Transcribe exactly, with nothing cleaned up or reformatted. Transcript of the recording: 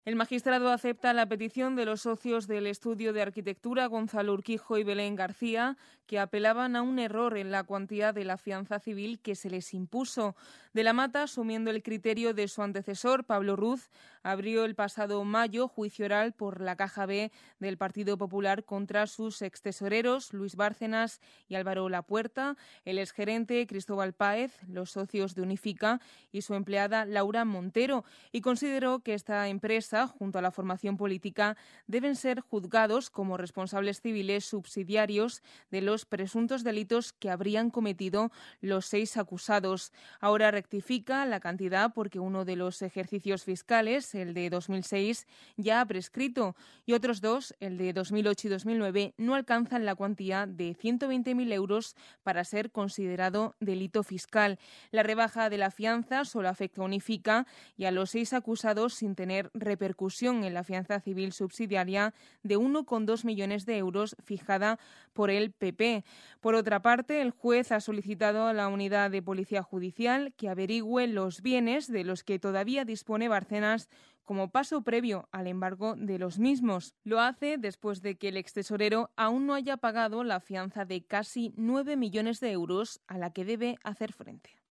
El magistrado acepta la petición de los socios del estudio de arquitectura Gonzalo Urquijo y Belén García, que apelaban a un error en la cuantía de la fianza civil que se les impuso. De la Mata, asumiendo el criterio de su antecesor, Pablo Ruz, abrió el pasado mayo juicio oral por la Caja B del Partido Popular contra sus extesoreros Luis Bárcenas y Álvaro Lapuerta, el exgerente Cristóbal Páez, los socios de Unifica y su empleada Laura Montero, y consideró que esta empresa, junto a la formación política, deben ser juzgados como responsables civiles subsidiarios de los presuntos delitos que habrían cometido los seis acusados. Ahora rectifica la cantidad porque uno de los ejercicios fiscales, el de dos mil seis, ya ha prescrito y otros dos, el de dos mil ocho y dos mil nueve, no alcanzan la cuantía de ciento veinte mil euros para ser considerado delito fiscal. La rebaja de la fianza solo afecta a Unifica y a los seis acusados sin tener repercusión en la fianza civil subsidiaria de uno coma dos millones de euros fijada por el P P. Por otra parte, el juez ha solicitado a la unidad de policía judicial que averigüe los bienes de los que todavía dispone Bárcenas como paso previo al embargo de los mismos. Lo hace después de que el extesorero aún no haya pagado la fianza de casi nueve millones de euros a la que debe hacer frente.